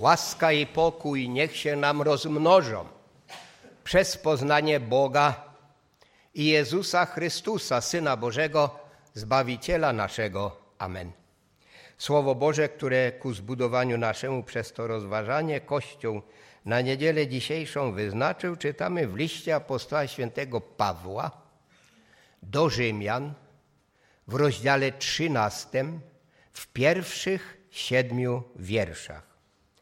Łaska i pokój niech się nam rozmnożą przez poznanie Boga i Jezusa Chrystusa, Syna Bożego, Zbawiciela naszego. Amen. Słowo Boże, które ku zbudowaniu naszemu przez to rozważanie Kościół na niedzielę dzisiejszą wyznaczył, czytamy w liście apostoła świętego Pawła do Rzymian w rozdziale 13, w pierwszych 7 wierszach.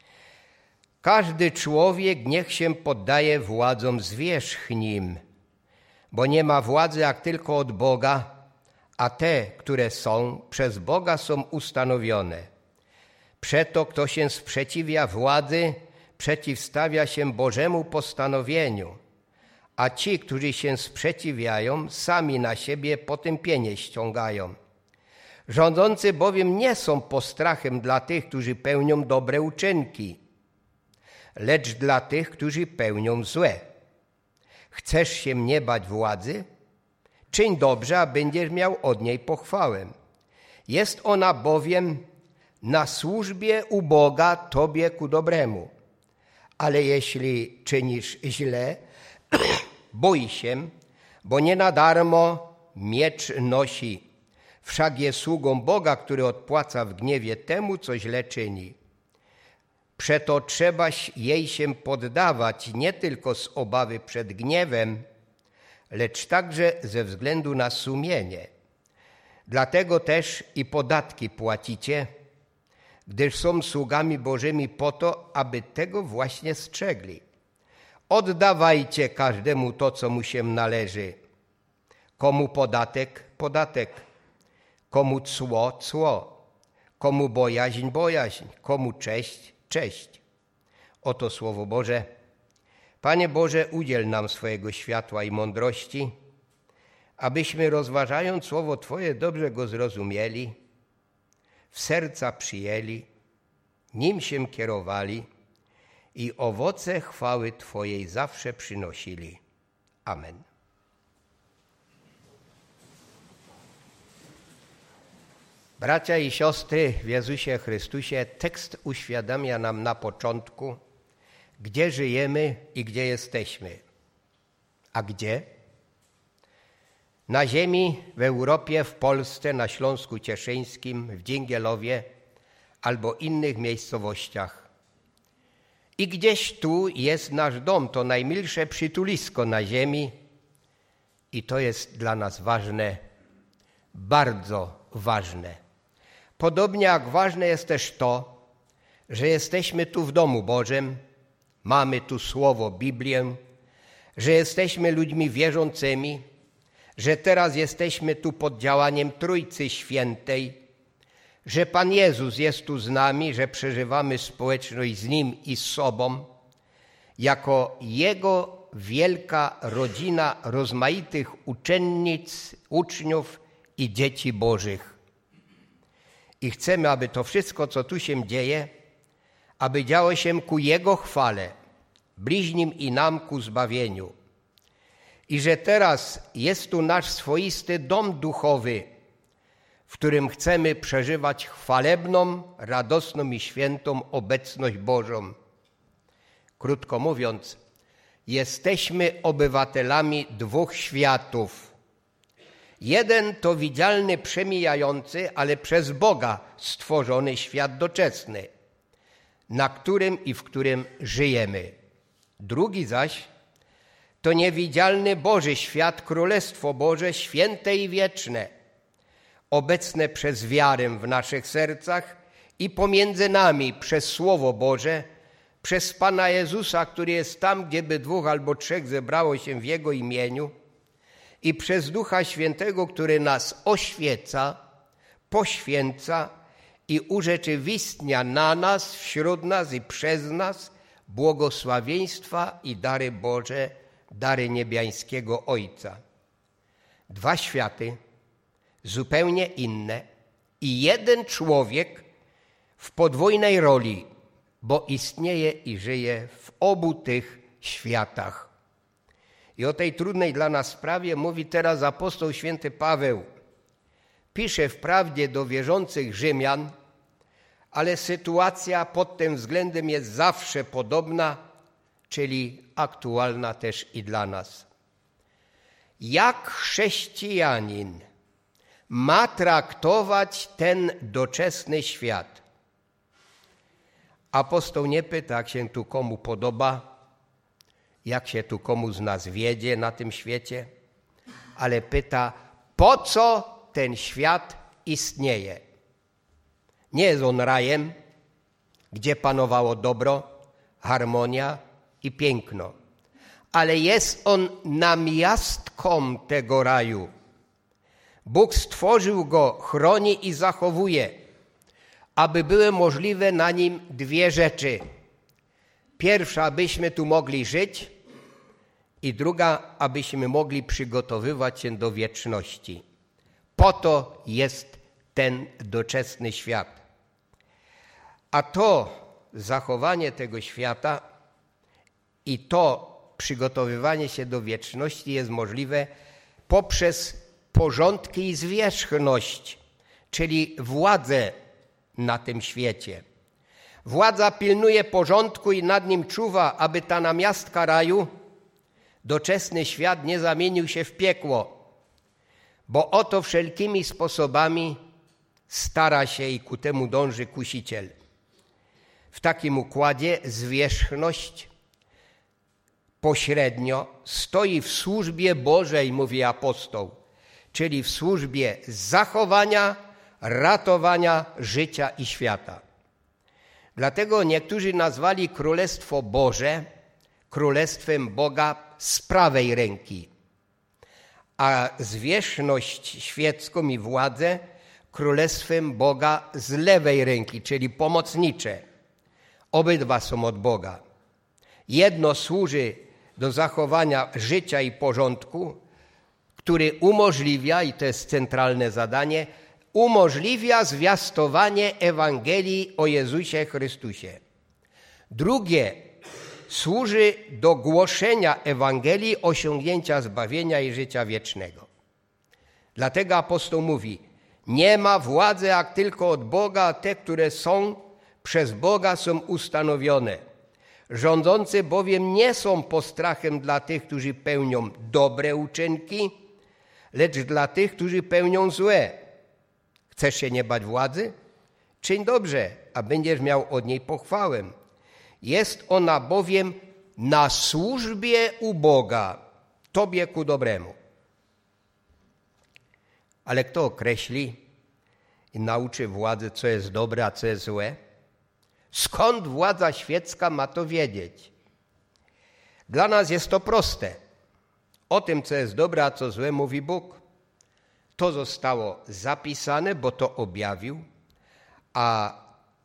Każdy człowiek niech się poddaje władzom zwierzchnim, bo nie ma władzy jak tylko od Boga, a te, które są, przez Boga są ustanowione. Przeto kto się sprzeciwia władzy, przeciwstawia się Bożemu postanowieniu, a ci, którzy się sprzeciwiają, sami na siebie potępienie ściągają. Rządzący bowiem nie są postrachem dla tych, którzy pełnią dobre uczynki, lecz dla tych, którzy pełnią złe. Chcesz się nie bać władzy? Czyń dobrze, a będziesz miał od niej pochwałę. Jest ona bowiem na służbie u Boga tobie ku dobremu. Ale jeśli czynisz źle, bój się, bo nie na darmo miecz nosi. Wszak jest sługą Boga, który odpłaca w gniewie temu, co źle czyni. Przeto trzeba jej się poddawać nie tylko z obawy przed gniewem, lecz także ze względu na sumienie. Dlatego też i podatki płacicie, gdyż są sługami Bożymi po to, aby tego właśnie strzegli. Oddawajcie każdemu to, co mu się należy. Komu podatek? Podatek. Komu cło? Cło. Komu bojaźń? Bojaźń. Komu cześć? Cześć. Oto Słowo Boże. Panie Boże, udziel nam swojego światła i mądrości, abyśmy rozważając Słowo Twoje dobrze go zrozumieli, w serca przyjęli, nim się kierowali i owoce chwały Twojej zawsze przynosili. Amen. Bracia i siostry w Jezusie Chrystusie, tekst uświadamia nam na początku, gdzie żyjemy i gdzie jesteśmy. A gdzie? Na ziemi, w Europie, w Polsce, na Śląsku Cieszyńskim, w Dzięgielowie albo innych miejscowościach. I gdzieś tu jest nasz dom, to najmilsze przytulisko na ziemi i to jest dla nas ważne, bardzo ważne. Podobnie jak ważne jest też to, że jesteśmy tu w domu Bożym, mamy tu Słowo, Biblię, że jesteśmy ludźmi wierzącymi, że teraz jesteśmy tu pod działaniem Trójcy Świętej, że Pan Jezus jest tu z nami, że przeżywamy społeczność z Nim i z sobą, jako Jego wielka rodzina rozmaitych uczennic, uczniów i dzieci Bożych. I chcemy, aby to wszystko, co tu się dzieje, aby działo się ku Jego chwale, bliźnim i nam ku zbawieniu. I że teraz jest tu nasz swoisty dom duchowy, w którym chcemy przeżywać chwalebną, radosną i świętą obecność Bożą. Krótko mówiąc, jesteśmy obywatelami dwóch światów. Jeden to widzialny, przemijający, ale przez Boga stworzony świat doczesny, na którym i w którym żyjemy. Drugi zaś to niewidzialny Boży świat, Królestwo Boże, święte i wieczne, obecne przez wiarę w naszych sercach i pomiędzy nami przez Słowo Boże, przez Pana Jezusa, który jest tam, gdzieby 2 albo 3 zebrało się w Jego imieniu, i przez Ducha Świętego, który nas oświeca, poświęca i urzeczywistnia na nas, wśród nas i przez nas błogosławieństwa i dary Boże, dary niebiańskiego Ojca. 2 światy, zupełnie inne i jeden człowiek w podwójnej roli, bo istnieje i żyje w obu tych światach. I o tej trudnej dla nas sprawie mówi teraz apostoł święty Paweł. Pisze wprawdzie do wierzących Rzymian, ale sytuacja pod tym względem jest zawsze podobna, czyli aktualna też i dla nas. Jak chrześcijanin ma traktować ten doczesny świat? Apostoł nie pyta, jak się tu komu podoba, jak się tu komu z nas wiedzie na tym świecie, ale pyta, po co ten świat istnieje. Nie jest on rajem, gdzie panowało dobro, harmonia i piękno, ale jest on namiastką tego raju. Bóg stworzył go, chroni i zachowuje, aby były możliwe na nim dwie rzeczy. Pierwsza, abyśmy tu mogli żyć i druga, abyśmy mogli przygotowywać się do wieczności. Po to jest ten doczesny świat. A to zachowanie tego świata i to przygotowywanie się do wieczności jest możliwe poprzez porządki i zwierzchność, czyli władzę na tym świecie. Władza pilnuje porządku i nad nim czuwa, aby ta namiastka raju, doczesny świat, nie zamienił się w piekło, bo oto wszelkimi sposobami stara się i ku temu dąży Kusiciel. W takim układzie zwierzchność pośrednio stoi w służbie Bożej, mówi apostoł, czyli w służbie zachowania, ratowania życia i świata. Dlatego niektórzy nazwali Królestwo Boże Królestwem Boga z prawej ręki, a zwierzchność świecką i władzę Królestwem Boga z lewej ręki, czyli pomocnicze. Obydwa są od Boga. Jedno służy do zachowania życia i porządku, który umożliwia, i to jest centralne zadanie, umożliwia zwiastowanie Ewangelii o Jezusie Chrystusie. Drugie służy do głoszenia Ewangelii, osiągnięcia zbawienia i życia wiecznego. Dlatego apostoł mówi, nie ma władzy jak tylko od Boga, a te, które są przez Boga, są ustanowione. Rządzący bowiem nie są postrachem dla tych, którzy pełnią dobre uczynki, lecz dla tych, którzy pełnią złe. Chcesz się nie bać władzy? Czyń dobrze, a będziesz miał od niej pochwałę. Jest ona bowiem na służbie u Boga, tobie ku dobremu. Ale kto określi i nauczy władzy, co jest dobre, a co jest złe? Skąd władza świecka ma to wiedzieć? Dla nas jest to proste. O tym, co jest dobre, a co złe, mówi Bóg. To zostało zapisane, bo to objawił, a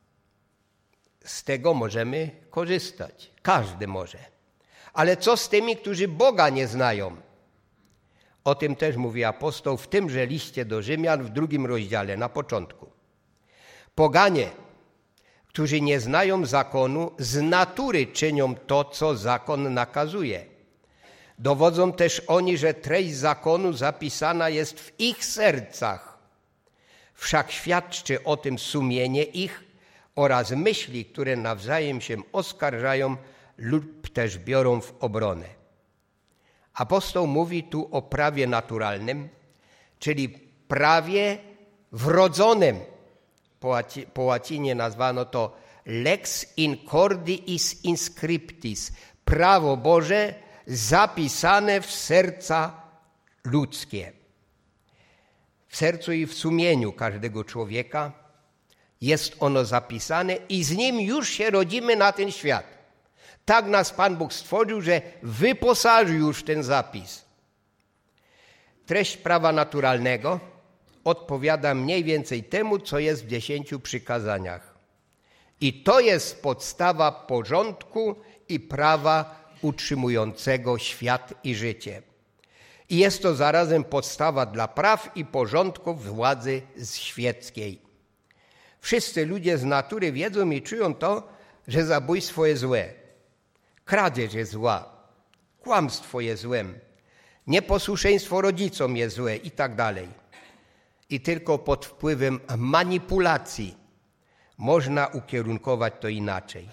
z tego możemy korzystać. Każdy może. Ale co z tymi, którzy Boga nie znają? O tym też mówi apostoł w tymże liście do Rzymian w 2 rozdziale, na początku. Poganie, którzy nie znają zakonu, z natury czynią to, co zakon nakazuje. Dowodzą też oni, że treść zakonu zapisana jest w ich sercach. Wszak świadczy o tym sumienie ich oraz myśli, które nawzajem się oskarżają lub też biorą w obronę. Apostoł mówi tu o prawie naturalnym, czyli prawie wrodzonym. Po łacinie nazwano to lex incordiis inscriptis, prawo Boże zapisane w serca ludzkie. W sercu i w sumieniu każdego człowieka jest ono zapisane i z nim już się rodzimy na ten świat. Tak nas Pan Bóg stworzył, że wyposażył już ten zapis. Treść prawa naturalnego odpowiada mniej więcej temu, co jest w 10 przykazaniach. I to jest podstawa porządku i prawa utrzymującego świat i życie. I jest to zarazem podstawa dla praw i porządków władzy świeckiej. Wszyscy ludzie z natury wiedzą i czują to, że zabójstwo jest złe, kradzież jest zła, kłamstwo jest złem, nieposłuszeństwo rodzicom jest złe i tak dalej. I tylko pod wpływem manipulacji można ukierunkować to inaczej.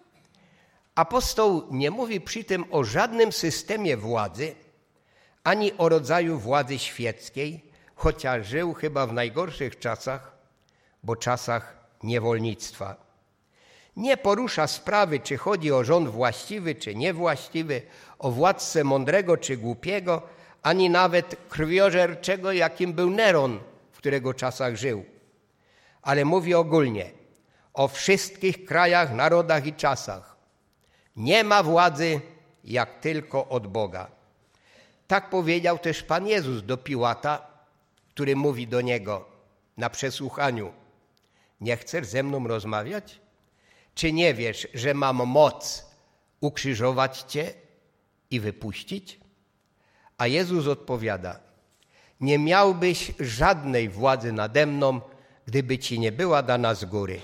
Apostoł nie mówi przy tym o żadnym systemie władzy, ani o rodzaju władzy świeckiej, chociaż żył chyba w najgorszych czasach, bo czasach niewolnictwa. Nie porusza sprawy, czy chodzi o rząd właściwy, czy niewłaściwy, o władcę mądrego, czy głupiego, ani nawet krwiożerczego, jakim był Neron, w którego czasach żył. Ale mówi ogólnie o wszystkich krajach, narodach i czasach. Nie ma władzy jak tylko od Boga. Tak powiedział też Pan Jezus do Piłata, który mówi do niego na przesłuchaniu: nie chcesz ze mną rozmawiać? Czy nie wiesz, że mam moc ukrzyżować cię i wypuścić? A Jezus odpowiada: nie miałbyś żadnej władzy nade mną, gdyby ci nie była dana z góry.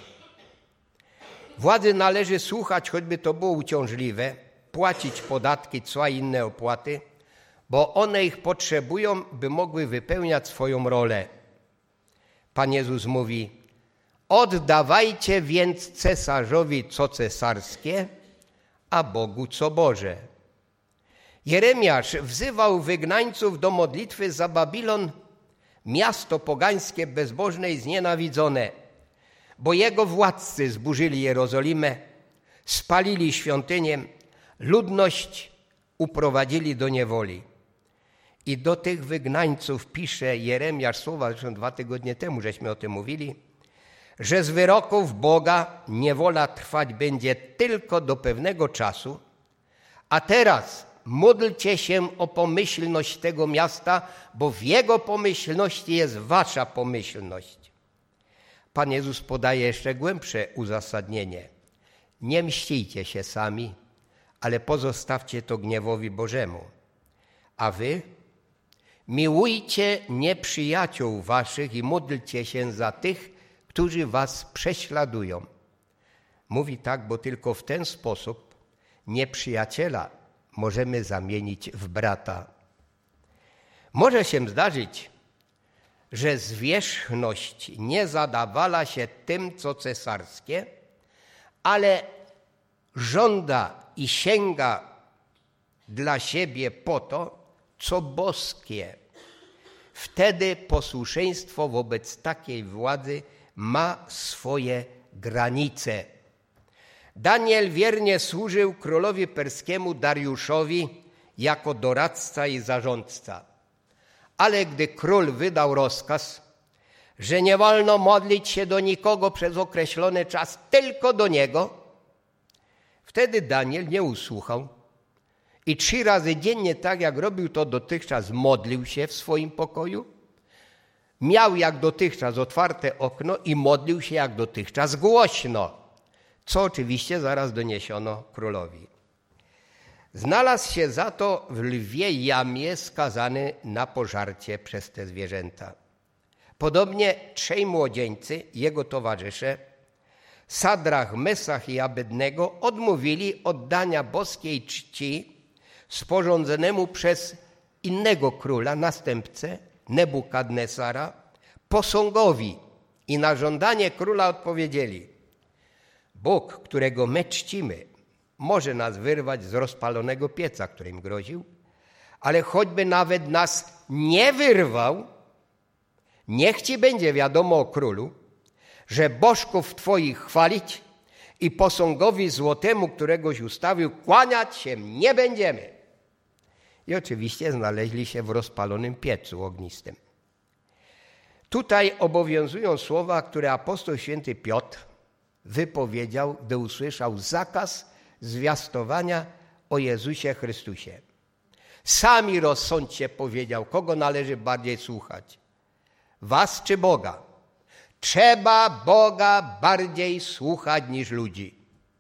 Władzy należy słuchać, choćby to było uciążliwe, płacić podatki, cła i inne opłaty, bo one ich potrzebują, by mogły wypełniać swoją rolę. Pan Jezus mówi: oddawajcie więc cesarzowi co cesarskie, a Bogu co Boże. Jeremiasz wzywał wygnańców do modlitwy za Babilon, miasto pogańskie, bezbożne i znienawidzone, bo jego władcy zburzyli Jerozolimę, spalili świątynię, ludność uprowadzili do niewoli. I do tych wygnańców pisze Jeremiasz słowa, zresztą 2 tygodnie temu żeśmy o tym mówili, że z wyroków Boga niewola trwać będzie tylko do pewnego czasu, a teraz módlcie się o pomyślność tego miasta, bo w jego pomyślności jest wasza pomyślność. Pan Jezus podaje jeszcze głębsze uzasadnienie. Nie mścijcie się sami, ale pozostawcie to gniewowi Bożemu. A wy miłujcie nieprzyjaciół waszych i módlcie się za tych, którzy was prześladują. Mówi tak, bo tylko w ten sposób nieprzyjaciela możemy zamienić w brata. Może się zdarzyć, że zwierzchność nie zadawala się tym, co cesarskie, ale żąda i sięga dla siebie po to, co boskie. Wtedy posłuszeństwo wobec takiej władzy ma swoje granice. Daniel wiernie służył królowi perskiemu Dariuszowi jako doradca i zarządca. Ale gdy król wydał rozkaz, że nie wolno modlić się do nikogo przez określony czas, tylko do niego, wtedy Daniel nie usłuchał i 3 razy dziennie, tak jak robił to dotychczas, modlił się w swoim pokoju. Miał jak dotychczas otwarte okno i modlił się jak dotychczas głośno, co oczywiście zaraz doniesiono królowi. Znalazł się za to w lwiej jamie skazany na pożarcie przez te zwierzęta. Podobnie 3 młodzieńcy, jego towarzysze, Sadrach, Mesach i Abednego, odmówili oddania boskiej czci sporządzonemu przez innego króla, następcę Nebukadnesara, posągowi i na żądanie króla odpowiedzieli: Bóg, którego my czcimy, może nas wyrwać z rozpalonego pieca, którym groził, ale choćby nawet nas nie wyrwał, niech ci będzie wiadomo o królu, że bożków twoich chwalić i posągowi złotemu, któregoś ustawił, kłaniać się nie będziemy. I oczywiście znaleźli się w rozpalonym piecu ognistym. Tutaj obowiązują słowa, które apostoł święty Piotr wypowiedział, gdy usłyszał zakaz zwiastowania o Jezusie Chrystusie. Sami rozsądźcie, powiedział, kogo należy bardziej słuchać, was czy Boga? Trzeba Boga bardziej słuchać niż ludzi.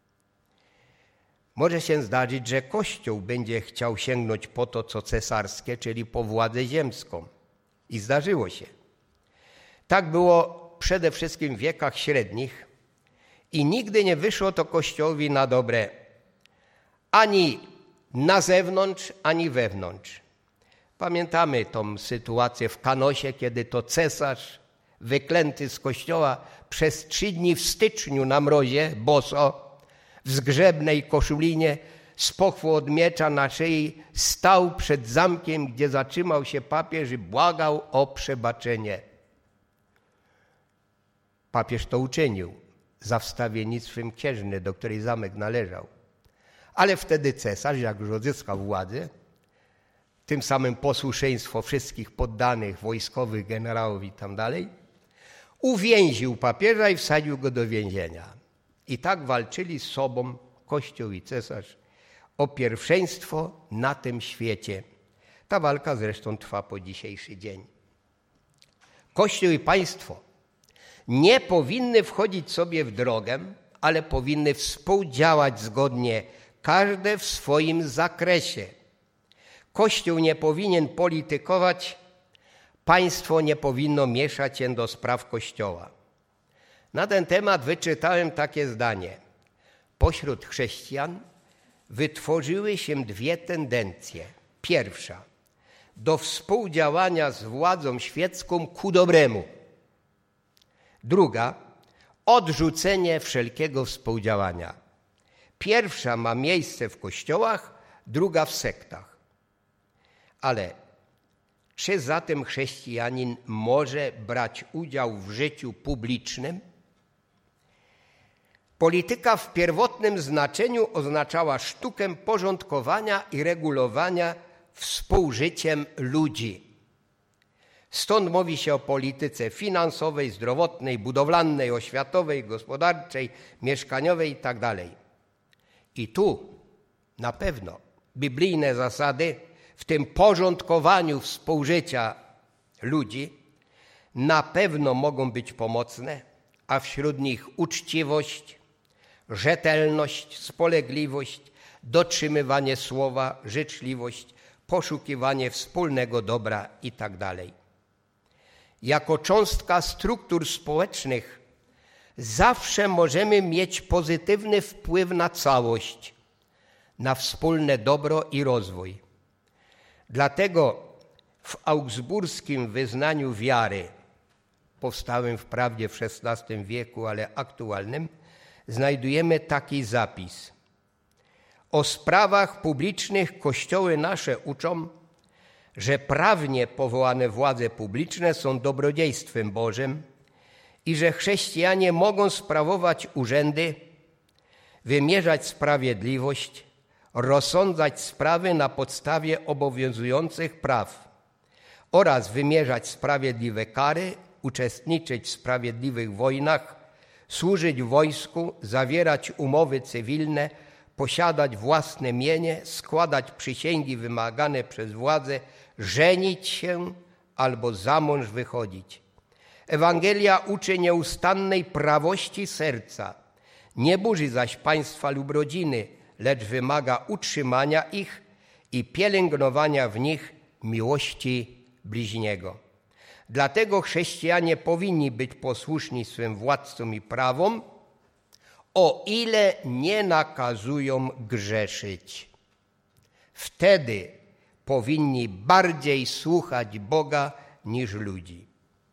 Może się zdarzyć, że Kościół będzie chciał sięgnąć po to, co cesarskie, czyli po władzę ziemską. I zdarzyło się. Tak było przede wszystkim w wiekach średnich i nigdy nie wyszło to Kościołowi na dobre ani na zewnątrz, ani wewnątrz. Pamiętamy tą sytuację w Kanosie, kiedy to cesarz wyklęty z Kościoła przez 3 dni w styczniu na mrozie, boso, w zgrzebnej koszulinie, z pochwą od miecza na szyi, stał przed zamkiem, gdzie zatrzymał się papież i błagał o przebaczenie. Papież to uczynił za wstawiennictwem księżny, do której zamek należał. Ale wtedy cesarz, jak już odzyskał władzę, tym samym posłuszeństwo wszystkich poddanych, wojskowych, generałów i tam dalej, uwięził papieża i wsadził go do więzienia. I tak walczyli z sobą Kościół i cesarz o pierwszeństwo na tym świecie. Ta walka zresztą trwa po dzisiejszy dzień. Kościół i państwo nie powinny wchodzić sobie w drogę, ale powinny współdziałać zgodnie, każde w swoim zakresie. Kościół nie powinien politykować, państwo nie powinno mieszać się do spraw Kościoła. Na ten temat wyczytałem takie zdanie. Pośród chrześcijan wytworzyły się 2 tendencje. Pierwsza, do współdziałania z władzą świecką ku dobremu. Druga, odrzucenie wszelkiego współdziałania. Pierwsza ma miejsce w kościołach, druga w sektach. Ale czy zatem chrześcijanin może brać udział w życiu publicznym? Polityka w pierwotnym znaczeniu oznaczała sztukę porządkowania i regulowania współżyciem ludzi. Stąd mówi się o polityce finansowej, zdrowotnej, budowlanej, oświatowej, gospodarczej, mieszkaniowej itd. I tu na pewno biblijne zasady w tym porządkowaniu współżycia ludzi na pewno mogą być pomocne, a wśród nich uczciwość, rzetelność, spolegliwość, dotrzymywanie słowa, życzliwość, poszukiwanie wspólnego dobra itd. Jako cząstka struktur społecznych zawsze możemy mieć pozytywny wpływ na całość, na wspólne dobro i rozwój. Dlatego w augsburskim wyznaniu wiary, powstałym wprawdzie w XVI wieku, ale aktualnym, znajdujemy taki zapis. O sprawach publicznych kościoły nasze uczą, że prawnie powołane władze publiczne są dobrodziejstwem Bożym i że chrześcijanie mogą sprawować urzędy, wymierzać sprawiedliwość, rozsądzać sprawy na podstawie obowiązujących praw oraz wymierzać sprawiedliwe kary, uczestniczyć w sprawiedliwych wojnach, służyć w wojsku, zawierać umowy cywilne, posiadać własne mienie, składać przysięgi wymagane przez władzę, żenić się albo za mąż wychodzić. Ewangelia uczy nieustannej prawości serca, nie burzy zaś państwa lub rodziny, lecz wymaga utrzymania ich i pielęgnowania w nich miłości bliźniego. Dlatego chrześcijanie powinni być posłuszni swym władcom i prawom, o ile nie nakazują grzeszyć. Wtedy powinni bardziej słuchać Boga niż ludzi.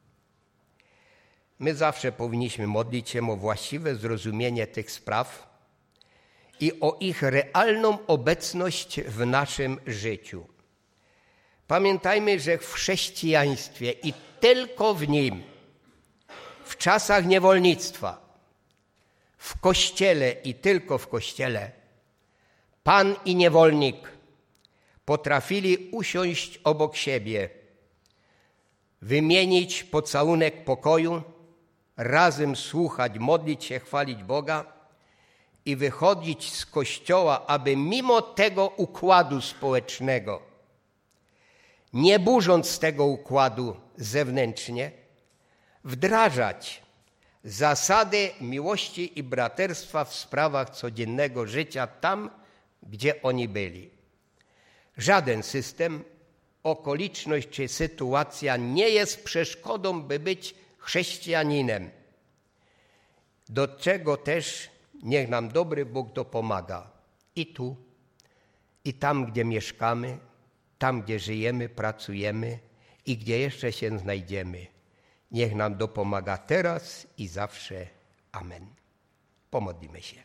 My zawsze powinniśmy modlić się o właściwe zrozumienie tych spraw i o ich realną obecność w naszym życiu. Pamiętajmy, że w chrześcijaństwie i tylko w nim, w czasach niewolnictwa, w Kościele i tylko w Kościele, Pan i niewolnik potrafili usiąść obok siebie, wymienić pocałunek pokoju, razem słuchać, modlić się, chwalić Boga i wychodzić z Kościoła, aby mimo tego układu społecznego, nie burząc tego układu zewnętrznie, wdrażać zasady miłości i braterstwa w sprawach codziennego życia tam, gdzie oni byli. Żaden system, okoliczność czy sytuacja nie jest przeszkodą, by być chrześcijaninem, do czego też niech nam dobry Bóg dopomaga. I tu, i tam, gdzie mieszkamy, tam, gdzie żyjemy, pracujemy i gdzie jeszcze się znajdziemy. Niech nam dopomaga teraz i zawsze. Amen. Pomodlimy się.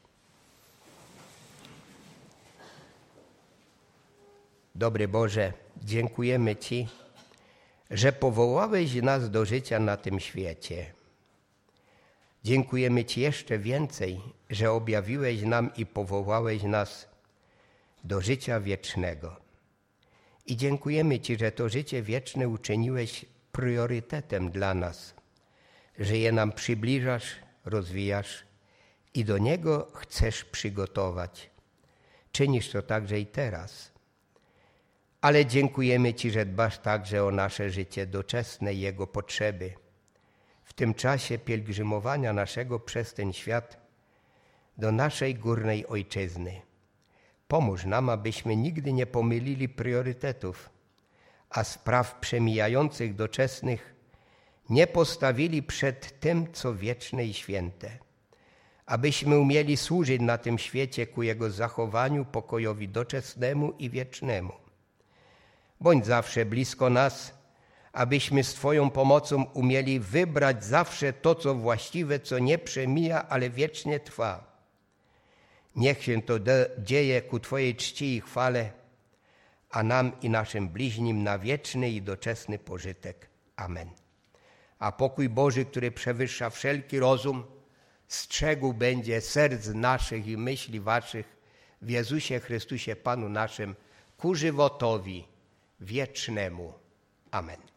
Dobry Boże, dziękujemy Ci, że powołałeś nas do życia na tym świecie. Dziękujemy Ci jeszcze więcej, że objawiłeś nam i powołałeś nas do życia wiecznego. I dziękujemy Ci, że to życie wieczne uczyniłeś priorytetem dla nas, że je nam przybliżasz, rozwijasz i do niego chcesz przygotować. Czynisz to także i teraz. Ale dziękujemy Ci, że dbasz także o nasze życie doczesne i jego potrzeby. W tym czasie pielgrzymowania naszego przez ten świat do naszej górnej ojczyzny. Pomóż nam, abyśmy nigdy nie pomylili priorytetów, a spraw przemijających doczesnych nie postawili przed tym, co wieczne i święte. Abyśmy umieli służyć na tym świecie ku jego zachowaniu, pokojowi doczesnemu i wiecznemu. Bądź zawsze blisko nas, abyśmy z Twoją pomocą umieli wybrać zawsze to, co właściwe, co nie przemija, ale wiecznie trwa. Niech się to dzieje ku Twojej czci i chwale, a nam i naszym bliźnim na wieczny i doczesny pożytek. Amen. A pokój Boży, który przewyższa wszelki rozum, strzegł będzie serc naszych i myśli Waszych w Jezusie Chrystusie Panu naszym ku żywotowi wiecznemu. Amen.